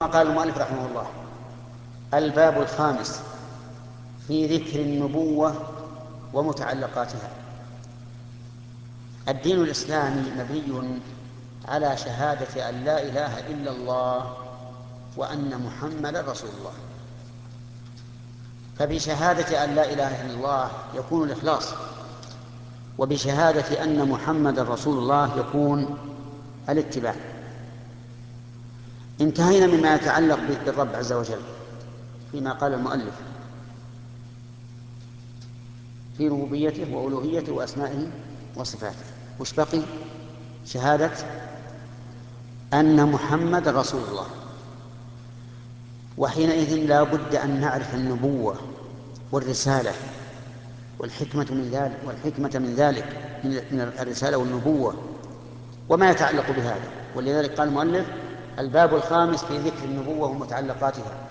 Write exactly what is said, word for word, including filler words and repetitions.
قال المؤلف رحمه الله: الباب الخامس في ذكر النبوة ومتعلقاتها. الدين الإسلامي مبني على شهادة أن لا إله إلا الله وأن محمدا رسول الله. فبشهادة أن لا إله إلا الله يكون الإخلاص، وبشهادة أن محمدا رسول الله يكون الاتباع. انتهينا مما يتعلق بالرب عز وجل فيما قال المؤلف في ربوبيته وألوهيته وأسمائه وصفاته. وش بقي؟ شهادة أن محمد رسول الله. وحينئذ لا بد أن نعرف النبوة والرسالة والحكمة من ذلك والحكمة من ذلك من الرسالة والنبوة وما يتعلق بهذا. ولذلك قال المؤلف: الباب الخامس في ذكر النبوة ومتعلقاتها.